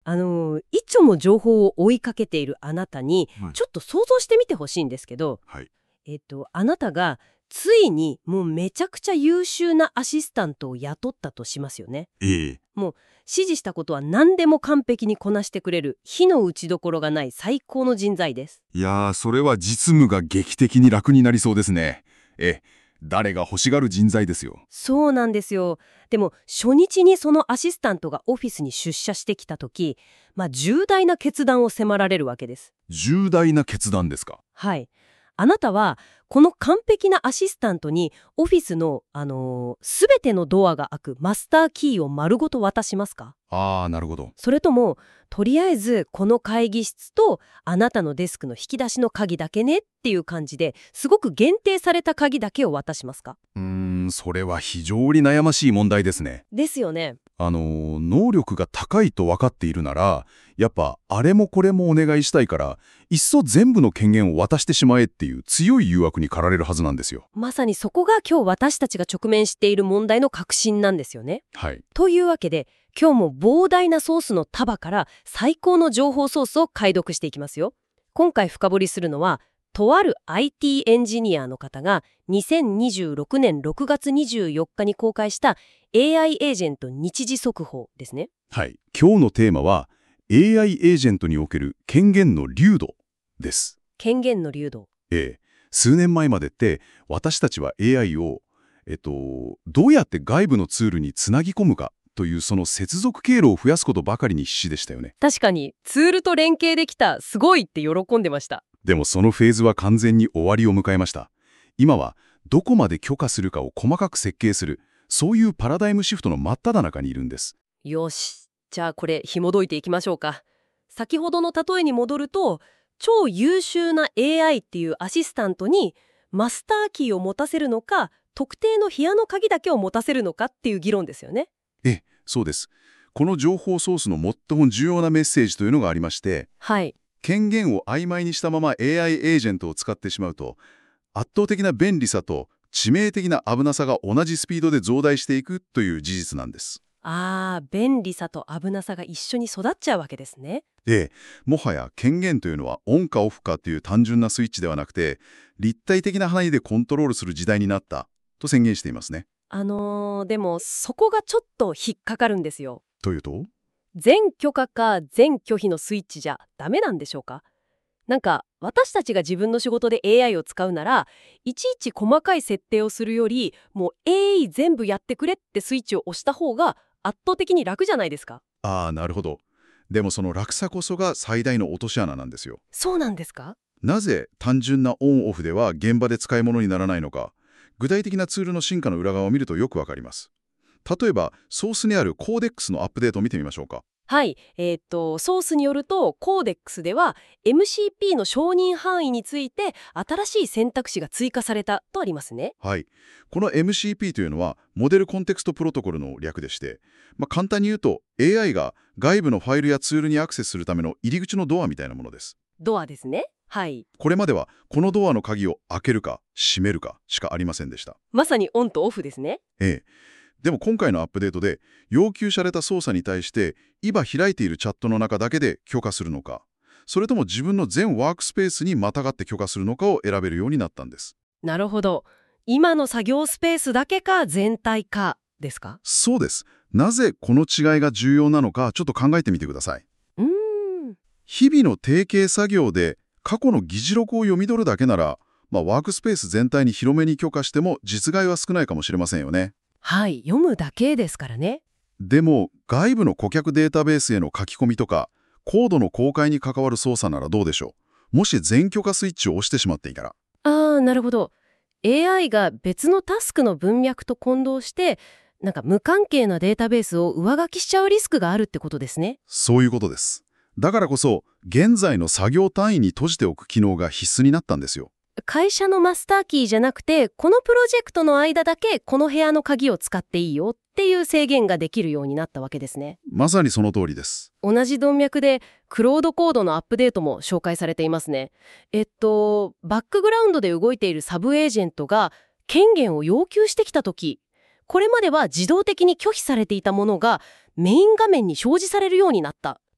いつも情報を追いかけているあなたに、 はいちょっと想像してみてほしいんですけど、 はい。 あなたがついにもうめちゃくちゃ優秀なアシスタントを雇ったとしますよね。 ええ。 指示したことは何でも完璧にこなしてくれる火の打ちどころがない最高の人材です。 いやー、それは実務が劇的に楽になりそうですね。誰が欲しがる人材ですよ。 そうなんですよ。でも初日にそのアシスタントがオフィスに出社してきた時、重大な決断を迫られるわけです。 重大な決断ですか？ はい。あなたはこの完璧なアシスタントにオフィスのすべてのドアが開くマスターキーを丸ごと渡しますか？ ああ、なるほど。 それともとりあえずこの会議室とあなたのデスクの引き出しの鍵だけねっていう感じですごく限定された鍵だけを渡しますか？ それは非常に悩ましい問題ですね。 ですよね。 能力が高いと分かっているなら、やっぱあれもこれもお願いしたいから、いっそ全部の権限を渡してしまえっていう強い誘惑に駆られるはずなんですよ。 まさにそこが今日私たちが直面している問題の核心なんですよね。 はい。 というわけで今日も膨大なソースの束から最高の情報ソースを解読していきますよ。今回深掘りするのはとある IT エンジニアの方が2026年6月24日に公開した AI エージェント日時速報ですね。 はい。今日のテーマは、AI エージェントにおける権限の流度です。 権限の流動。 数年前までって私たちは AI を、どうやって外部のツールにつなぎ込むかというその接続経路を増やすことばかりに必死でしたよね。 確かにツールと連携できたすごいって喜んでました。 でもそのフェーズは完全に終わりを迎えました。今はどこまで許可するかを細かく設計する、そういうパラダイムシフトの真っ只中にいるんです。 よし、じゃあこれ紐解いていきましょうか。先ほどの例えに戻ると、超優秀な AI っていうアシスタントにマスターキーを持たせるのか、特定の部屋の鍵だけを持たせるのかっていう議論ですよね。 そうです。この情報ソースの最も重要なメッセージというのがありまして、 はい。 権限を曖昧にしたまま AI エージェントを使ってしまうと、圧倒的な便利さと致命的な危なさが同じスピードで増大していくという事実なんです。 便利さと危なさが一緒に育っちゃうわけですね。 もはや権限というのはオンかオフかという単純なスイッチではなくて、立体的な範囲でコントロールする時代になったと宣言していますね。 でもそこがちょっと引っかかるんですよ。 というと、 全許可か全拒否のスイッチじゃダメなんでしょうか？なんか私たちが自分の仕事で AI を使うならいちいち細かい設定をするよりもう全部やってくれってスイッチを押した方が圧倒的に楽じゃないですか？ なるほど。でもその落差こそが最大の落とし穴なんですよ。 そうなんですか？ なぜ単純なオンオフでは現場で使い物にならないのか、具体的なツールの進化の裏側を見るとよくわかります。例えば、ソースにあるコーデックスのアップデートを見てみましょうか。 はい、ソースによるとコーデックスでは MCP の承認範囲について新しい選択肢が追加されたとありますね。 はい。この MCP というのは、モデルコンテクストプロトコルの略でして、簡単に言うと AI が外部のファイルやツールにアクセスするための入り口のドアみたいなものです。 ドアですね。はい。 これまではこのドアの鍵を開けるか閉めるかしかありませんでした。 まさにオンとオフですね。 でも今回のアップデートで要求された操作に対して今開いているチャットの中だけで許可するのか、それとも自分の全ワークスペースにまたがって許可するのかを選べるようになったんです。 なるほど。今の作業スペースだけか全体かですか？ そうです。なぜこの違いが重要なのかちょっと考えてみてください。 うーん。 日々の定型作業で過去の議事録を読み取るだけなら、ワークスペース全体に広めに許可しても実害は少ないかもしれませんよね。 はい、読むだけですからね。 でも外部の顧客データベースへの書き込みとかコードの公開に関わる操作ならどうでしょう。もし全許可スイッチを押してしまっていたら。 なるほど。AI が別のタスクの文脈と混同してなんか無関係なデータベースを上書きしちゃうリスクがあるってことですね。 そういうことです。だからこそ現在の作業単位に閉じておく機能が必須になったんですよ。 会社のマスターキーじゃなくてこのプロジェクトの間だけこの部屋の鍵を使っていいよっていう制限ができるようになったわけですね。 まさにその通りです。 同じ文脈でクロードコードのアップデートも紹介されていますね。バックグラウンドで動いているサブエージェントが権限を要求してきたとき、これまでは自動的に拒否されていたものがメイン画面に表示されるようになった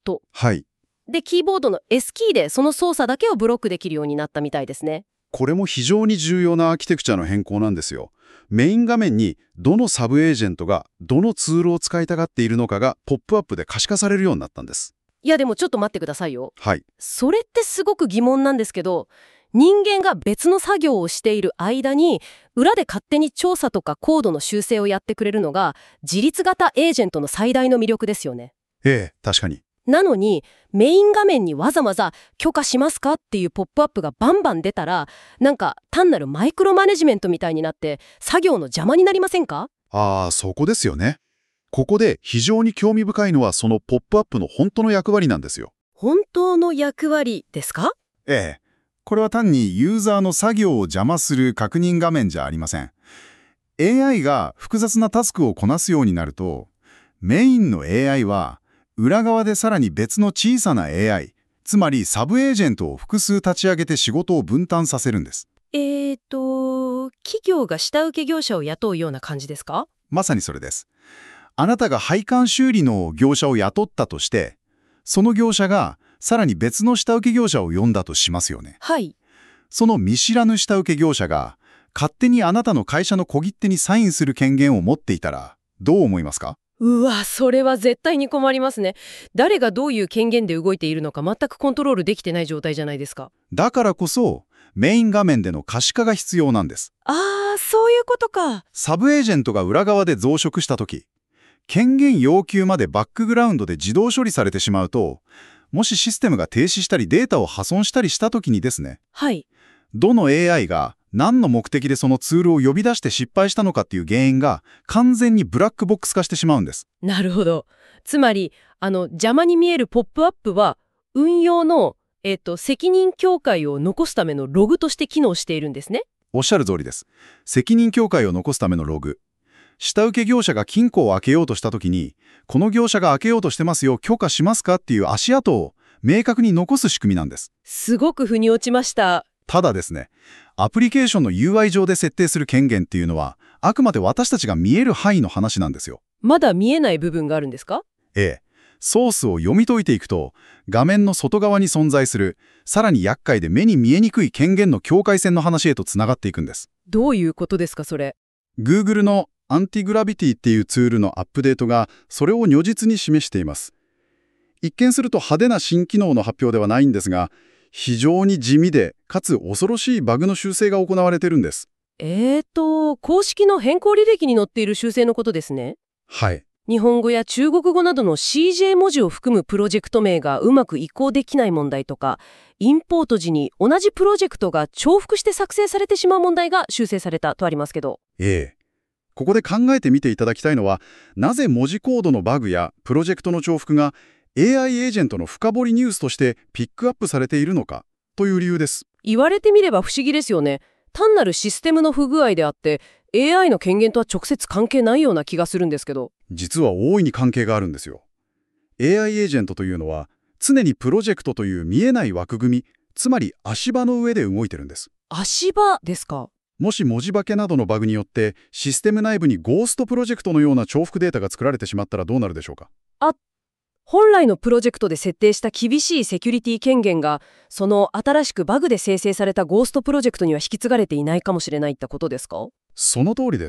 ト。 はい。 で、キーボードの S キーでその操作だけをブロックできるようになったみたいですね。 これも非常に重要なアーキテクチャの変更なんですよ。メイン画面にどのサブエージェントがどのツールを使いたがっているのかがポップアップで可視化されるようになったんです。 いやでもちょっと待ってくださいよ。 はい。 それってすごく疑問なんですけど、人間が別の作業をしている間に裏で勝手に調査とかコードの修正をやってくれるのが自律型エージェントの最大の魅力ですよね。 ええ、確かに。 なのにメイン画面にわざわざ許可しますかっていうポップアップがバンバン出たら、なんか単なるマイクロマネジメントみたいになって作業の邪魔になりませんか？ ああ、そこですよね。ここで非常に興味深いのはそのポップアップの本当の役割なんですよ。 本当の役割ですか？ ええ。これは単にユーザーの作業を邪魔する確認画面じゃありません。AI が複雑なタスクをこなすようになると、メインの AI は裏側でさらに別の小さな AI、つまりサブエージェントを複数立ち上げて仕事を分担させるんです。 企業が下請け業者を雇うような感じですか？ まさにそれです。あなたが配管修理の業者を雇ったとして、その業者がさらに別の下請け業者を呼んだとしますよね。 はい。 その見知らぬ下請け業者が勝手にあなたの会社の小切手にサインする権限を持っていたらどう思いますか？ うわ、それは絶対に困りますね。誰がどういう権限で動いているのか全くコントロールできてない状態じゃないですか。 だからこそメイン画面での可視化が必要なんです。 そういうことか。 サブエージェントが裏側で増殖したとき、権限要求までバックグラウンドで自動処理されてしまうと、もしシステムが停止したりデータを破損したりしたときにですね、 はい。 どの AI が何の目的でそのツールを呼び出して失敗したのかっていう原因が完全にブラックボックス化してしまうんです。 なるほど。つまり、邪魔に見えるポップアップは、運用の、責任境界を残すためのログとして機能しているんですね。 おっしゃる通りです。責任境界を残すためのログ。下請け業者が金庫を開けようとしたときに、この業者が開けようとしてますよ、許可しますかっていう足跡を明確に残す仕組みなんです。 すごく腑に落ちました。 ただですね、アプリケーションの UI 上で設定する権限っていうのは、あくまで私たちが見える範囲の話なんですよ。 まだ見えない部分があるんですか？ ええ。ソースを読み解いていくと、画面の外側に存在する、さらに厄介で目に見えにくい権限の境界線の話へとつながっていくんです。 どういうことですか、それ。 Google のアンティグラビティっていうツールのアップデートがそれを如実に示しています。一見すると派手な新機能の発表ではないんですが、非常に地味でかつ恐ろしいバグの修正が行われてるんです。 公式の変更履歴に載っている修正のことですね。 はい。 日本語や中国語などの CJ 文字を含むプロジェクト名がうまく移行できない問題とか、インポート時に同じプロジェクトが重複して作成されてしまう問題が修正されたとありますけど。 ええ。ここで考えてみていただきたいのは、なぜ文字コードのバグやプロジェクトの重複が AI エージェントの深掘りニュースとしてピックアップされているのかという理由です。 言われてみれば不思議ですよね。単なるシステムの不具合であって、AI の権限とは直接関係ないような気がするんですけど。 実は大いに関係があるんですよ。AI エージェントというのは、常にプロジェクトという見えない枠組み、つまり足場の上で動いてるんです。 足場ですか？ もし文字化けなどのバグによってシステム内部にゴーストプロジェクトのような重複データが作られてしまったらどうなるでしょうか。 本来のプロジェクトで設定した厳しいセキュリティ権限が、その新しくバグで生成されたゴーストプロジェクトには引き継がれていないかもしれないってことですか？ その通りです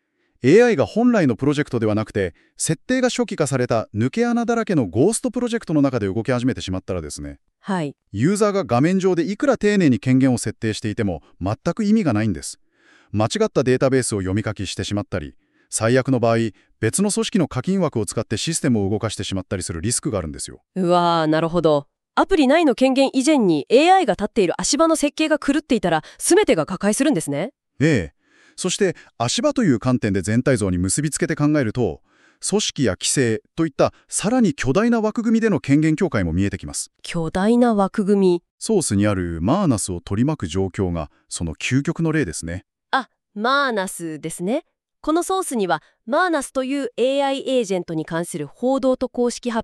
。AI が本来のプロジェクトではなくて、設定が初期化された抜け穴だらけのゴーストプロジェクトの中で動き始めてしまったらですね、 はい。 ユーザーが画面上でいくら丁寧に権限を設定していても全く意味がないんです。間違ったデータベースを読み書きしてしまったり、最悪の場合、別の組織の課金枠を使ってシステムを動かしてしまったりするリスクがあるんですよ。 うわー、なるほど。アプリ内の権限以前に AI が立っている足場の設計が狂っていたら、全てが瓦解するんですね。 ええ。そして足場という観点で全体像に結びつけて考えると、組織や規制といったさらに巨大な枠組みでの権限境界も見えてきます。 巨大な枠組み。 ソースにあるマーナスを取り巻く状況がその究極の例ですね。 マーナスですね。このソースにはマーナスという AI エージェントに関する報道と公式発表が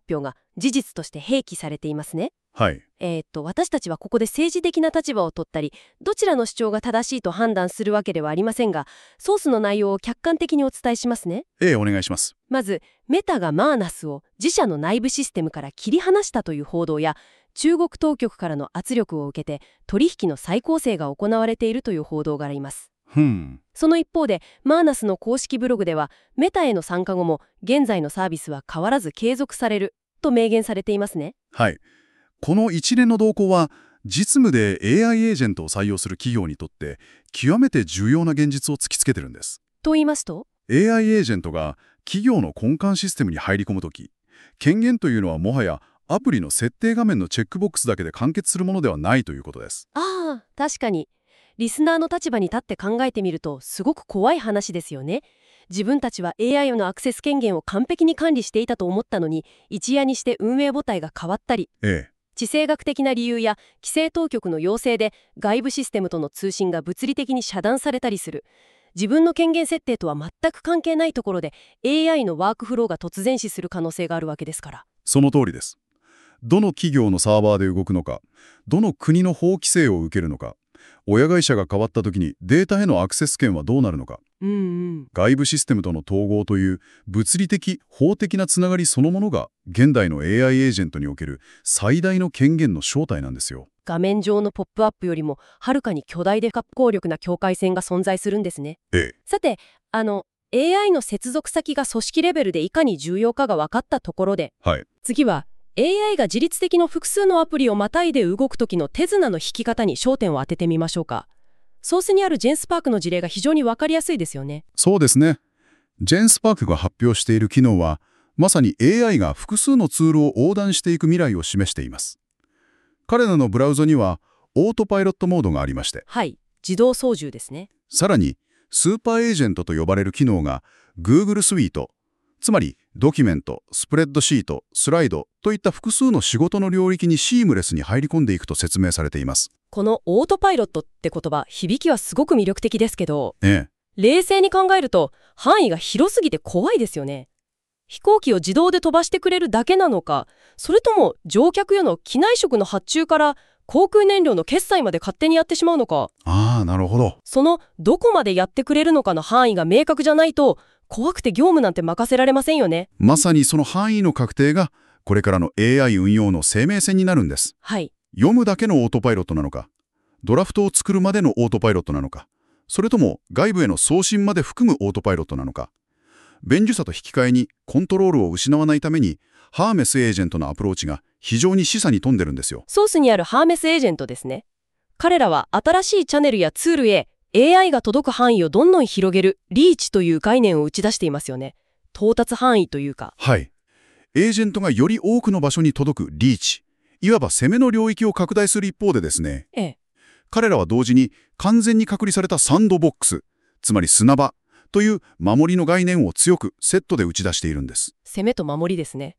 事実として併記されていますね。 はい。 私たちはここで政治的な立場を取ったり、どちらの主張が正しいと判断するわけではありませんが、ソースの内容を客観的にお伝えしますね。 お願いします。 まず、メタがマーナスを自社の内部システムから切り離したという報道や、中国当局からの圧力を受けて取引の再構成が行われているという報道があります。その一方で、マーナスの公式ブログでは、メタへの参加後も現在のサービスは変わらず継続されると明言されていますね。 はい。この一連の動向は、実務で AI エージェントを採用する企業にとって極めて重要な現実を突きつけてるんです。 と言いますと？ AI エージェントが企業の根幹システムに入り込むとき、権限というのはもはやアプリの設定画面のチェックボックスだけで完結するものではないということです。 ああ、確かに。リスナーの立場に立って考えてみるとすごく怖い話ですよね。自分たちは AI のアクセス権限を完璧に管理していたと思ったのに、一夜にして運営母体が変わったり、地政学的な理由や規制当局の要請で外部システムとの通信が物理的に遮断されたりする。自分の権限設定とは全く関係ないところで AI のワークフローが突然死する可能性があるわけですから。 その通りです。どの企業のサーバーで動くのか、どの国の法規制を受けるのか、親会社が変わった時にデータへのアクセス権はどうなるのか、外部システムとの統合という物理的、法的なつながりそのものが現代の AI エージェントにおける最大の権限の正体なんですよ。 画面上のポップアップよりもはるかに巨大で不可抗力な境界線が存在するんですね。さて、AI の接続先が組織レベルでいかに重要かが分かったところで、次はAI が自律的の複数のアプリをまたいで動く時の手綱の引き方に焦点を当ててみましょうか。ソースにあるジェンスパークの事例が非常に分かりやすいですよね。 そうですね。ジェンスパークが発表している機能は、まさに AI が複数のツールを横断していく未来を示しています。彼らのブラウザにはオートパイロットモードがありまして、 はい、自動操縦ですね。 さらにスーパーエージェントと呼ばれる機能が Google スイート、つまりドキュメント、スプレッドシート、スライドといった複数の仕事の領域にシームレスに入り込んでいくと説明されています。 このオートパイロットって言葉、響きはすごく魅力的ですけど、冷静に考えると範囲が広すぎて怖いですよね。飛行機を自動で飛ばしてくれるだけなのか、それとも乗客への機内食の発注から航空燃料の決済まで勝手にやってしまうのか。 なるほど。 そのどこまでやってくれるのかの範囲が明確じゃないと、怖くて業務なんて任せられませんよね。 まさにその範囲の確定がこれからの AI 運用の生命線になるんです。読むだけのオートパイロットなのか、ドラフトを作るまでのオートパイロットなのか、それとも外部への送信まで含むオートパイロットなのか。便利さと引き換えにコントロールを失わないためにハーメスエージェントのアプローチが非常に示唆に富んでるんですよ。 ソースにあるハーメスエージェントですね。彼らは新しいチャンネルやツールへ AI が届く範囲をどんどん広げるリーチという概念を打ち出していますよね。到達範囲というか。 エージェントがより多くの場所に届くリーチ、いわば攻めの領域を拡大する一方でですね、彼らは同時に完全に隔離されたサンドボックス、つまり砂場という守りの概念を強くセットで打ち出しているんです。 攻めと守りですね。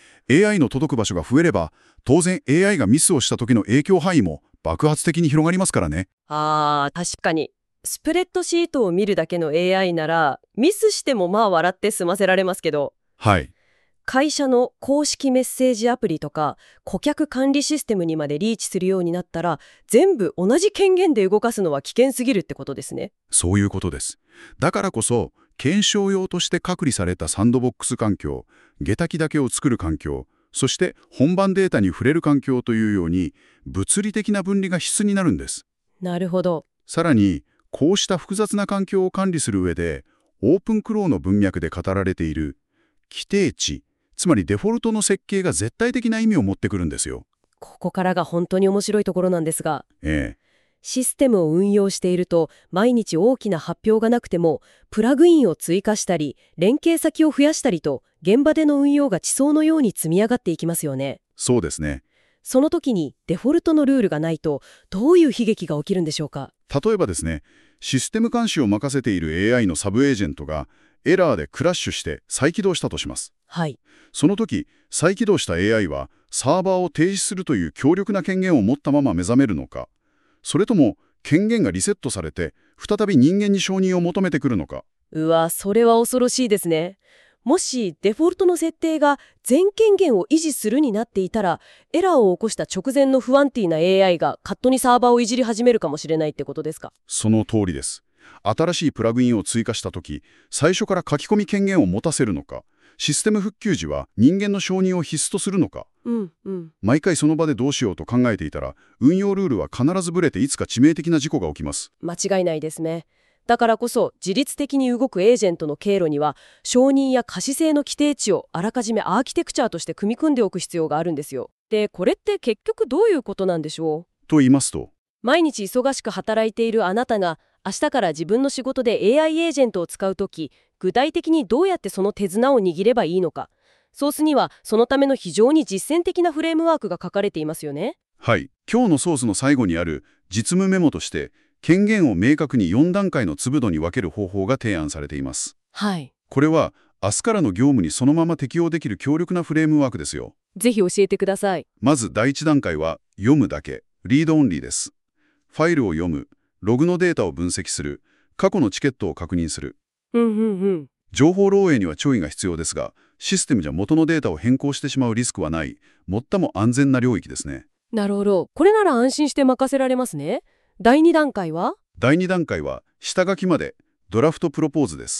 AI の届く場所が増えれば、当然 AI がミスをした時の影響範囲も爆発的に広がりますからね。 確かに。スプレッドシートを見るだけの AI なら、ミスしても笑って済ませられますけど、会社の公式メッセージアプリとか顧客管理システムにまでリーチするようになったら、全部同じ権限で動かすのは危険すぎるってことですね。 そういうことです。だからこそ検証用として隔離されたサンドボックス環境、下駄機だけを作る環境、そして本番データに触れる環境というように物理的な分離が必須になるんです。 なるほど。 さらにこうした複雑な環境を管理する上で、オープンクローの文脈で語られている規定値、つまりデフォルトの設計が絶対的な意味を持ってくるんですよ。 ここからが本当に面白いところなんですが、システムを運用していると毎日大きな発表がなくてもプラグインを追加したり連携先を増やしたりと現場での運用が地層のように積み上がっていきますよね。 そうですね。 その時にデフォルトのルールがないとどういう悲劇が起きるんでしょうか。 例えばですね、システム監視を任せている AI のサブエージェントがエラーでクラッシュして再起動したとします。その時、再起動した AI はサーバーを停止するという強力な権限を持ったまま目覚めるのか、それとも権限がリセットされて再び人間に承認を求めてくるのか。 それは恐ろしいですね。 もしデフォルトの設定が全権限を維持するになっていたら、エラーを起こした直前の不安定な AI が勝手にサーバーをいじり始めるかもしれないってことですか？ その通りです。新しいプラグインを追加したとき、最初から書き込み権限を持たせるのか、システム復旧時は人間の承認を必須とするのか、毎回その場でどうしようと考えていたら、運用ルールは必ずブレていつか致命的な事故が起きます。 間違いないですね。だからこそ自律的に動くエージェントの経路には承認や可視性の規定値をあらかじめアーキテクチャとして組み込んでおく必要があるんですよ。で、これって結局どういうことなんでしょう？ と言いますと、 毎日忙しく働いているあなたが明日から自分の仕事で AI エージェントを使うとき、具体的にどうやってその手綱を握ればいいのか。ソースにはそのための非常に実践的なフレームワークが書かれていますよね。 はい。今日のソースの最後にある実務メモとして、権限を明確に4段階の粒度に分ける方法が提案されています。 はい。 これは明日からの業務にそのまま適用できる強力なフレームワークですよ。 ぜひ教えてください。 まず第1段階は読むだけ、リードオンリーです。ファイルを読む、ログのデータを分析する、過去のチケットを確認する。情報漏洩には注意が必要ですが、システムじゃ元のデータを変更してしまうリスクはない、最も安全な領域ですね。 なるほど。これなら安心して任せられますね。第2段階は？ 第2段階は下書きまでドラフトプロポーズです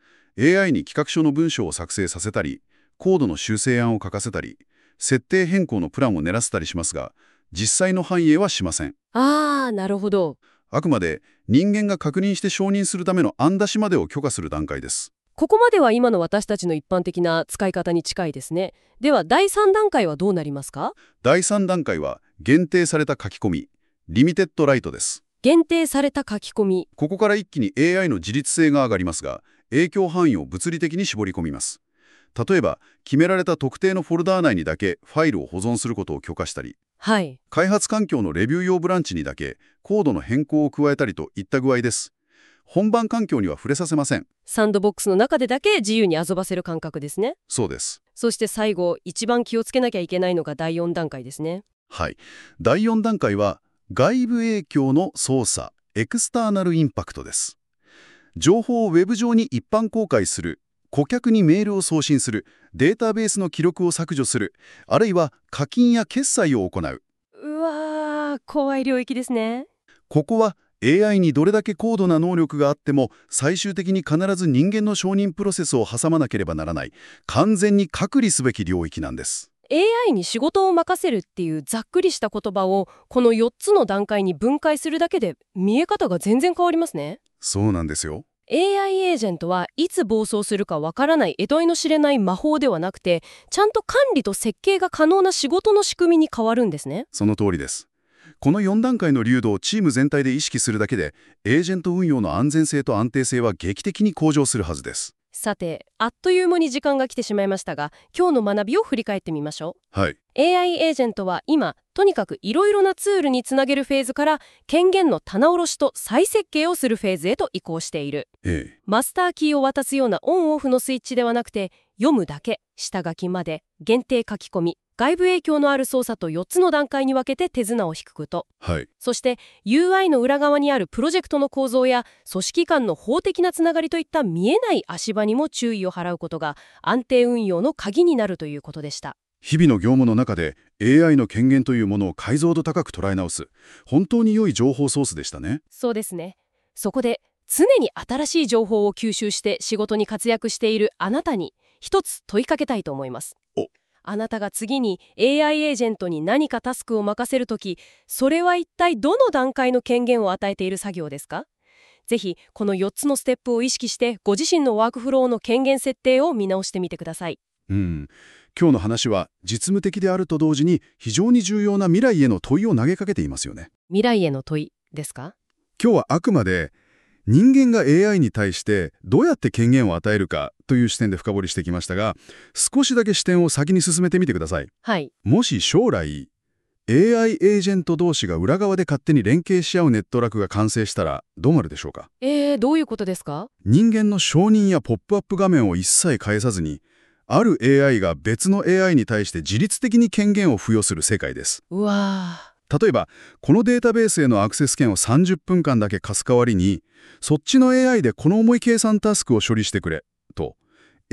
。AI に企画書の文章を作成させたり、コードの修正案を書かせたり、設定変更のプランを練らせたりしますが、実際の反映はしません。 なるほど。 あくまで人間が確認して承認するための案出しまでを許可する段階です。 ここまでは今の私たちの一般的な使い方に近いですね。では第3段階はどうなりますか？ 第3段階は限定された書き込み、リミテッドライトです。 限定された書き込み。 ここから一気に AI の自律性が上がりますが、影響範囲を物理的に絞り込みます。例えば、決められた特定のフォルダー内にだけファイルを保存することを許可したり、 はい。 開発環境のレビュー用ブランチにだけコードの変更を加えたりといった具合です。本番環境には触れさせません。 サンドボックスの中でだけ自由に遊ばせる感覚ですね。 そうです。 そして最後、一番気をつけなきゃいけないのが第4段階ですね。 はい。第4段階は、外部影響の操作、エクスターナルインパクトです。情報をウェブ上に一般公開する、顧客にメールを送信する、データベースの記録を削除する、あるいは課金や決済を行う。 うわー、怖い領域ですね。 ここは AI にどれだけ高度な能力があっても最終的に必ず人間の承認プロセスを挟まなければならない完全に隔離すべき領域なんです。 AI に仕事を任せるっていうざっくりした言葉をこの4つの段階に分解するだけで見え方が全然変わりますね。 そうなんですよ。 AI エージェントはいつ暴走するかわからない得体の知れない魔法ではなくて、ちゃんと管理と設計が可能な仕事の仕組みに変わるんですね。 その通りです。この4段階の流動をチーム全体で意識するだけで、エージェント運用の安全性と安定性は劇的に向上するはずです。 さて、あっという間に時間が来てしまいましたが、今日の学びを振り返ってみましょはい。 う。AI エージェントは今、とにかくいろいろなツールにつなげるフェーズから権限の棚卸しと再設計をするフェーズへと移行している。マスターキーを渡すようなオンオフのスイッチではなくて、読むだけ、下書きまで、限定書き込み、外部影響のある操作と4つの段階に分けて手綱を引くこと。 はい。 そして UI の裏側にあるプロジェクトの構造や組織間の法的なつながりといった見えない足場にも注意を払うことが安定運用の鍵になるということでした。 日々の業務の中で AI の権限というものを解像度高く捉え直す、本当に良い情報ソースでしたね。 そうですね。そこで常に新しい情報を吸収して仕事に活躍しているあなたに一つ問いかけたいと思います。あなたが次に AI エージェントに何かタスクを任せるとき、それは一体どの段階の権限を与えている作業ですか？ぜひこの4つのステップを意識してご自身のワークフローの権限設定を見直してみてください。 今日の話は実務的であると同時に非常に重要な未来への問いを投げかけていますよね。 未来への問いですか？ 今日はあくまで人間が AI に対してどうやって権限を与えるかという視点で深掘りしてきましたが、少しだけ視点を先に進めてみてください。 はい。 もし将来 AI エージェント同士が裏側で勝手に連携し合うネットワークが完成したらどうなるでしょうか？ どういうことですか？ 人間の承認やポップアップ画面を一切返さずに、ある AI が別の AI に対して自律的に権限を付与する世界です。 うわー。 例えば、このデータベースへのアクセス権を30分間だけ貸す代わりに、そっちの AI でこの重い計算タスクを処理してくれ、と、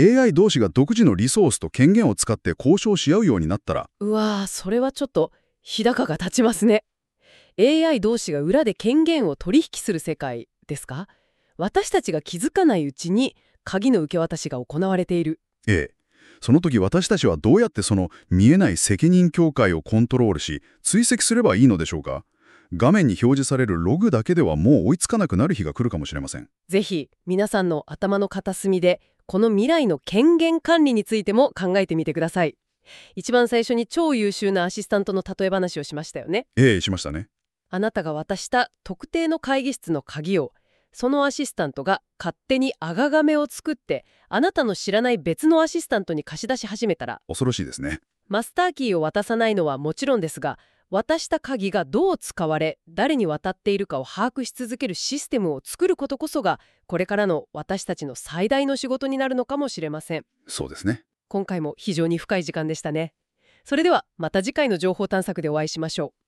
AI 同士が独自のリソースと権限を使って交渉し合うようになったら、 うわー、それはちょっと日高が立ちますね。AI 同士が裏で権限を取引する世界ですか？私たちが気づかないうちに鍵の受け渡しが行われている。 ええ。その時私たちはどうやってその見えない責任境界をコントロールし、追跡すればいいのでしょうか？画面に表示されるログだけではもう追いつかなくなる日が来るかもしれません。 ぜひ皆さんの頭の片隅でこの未来の権限管理についても考えてみてください。一番最初に超優秀なアシスタントの例え話をしましたよね。 ええ、しましたね。 あなたが渡した特定の会議室の鍵をそのアシスタントが勝手にあががめを作ってあなたの知らない別のアシスタントに貸し出し始めたら、 恐ろしいですね。 マスターキーを渡さないのはもちろんですが、渡した鍵がどう使われ誰に渡っているかを把握し続けるシステムを作ることこそがこれからの私たちの最大の仕事になるのかもしれません。 そうですね。 今回も非常に深い時間でしたね。それではまた次回の情報探索でお会いしましょう。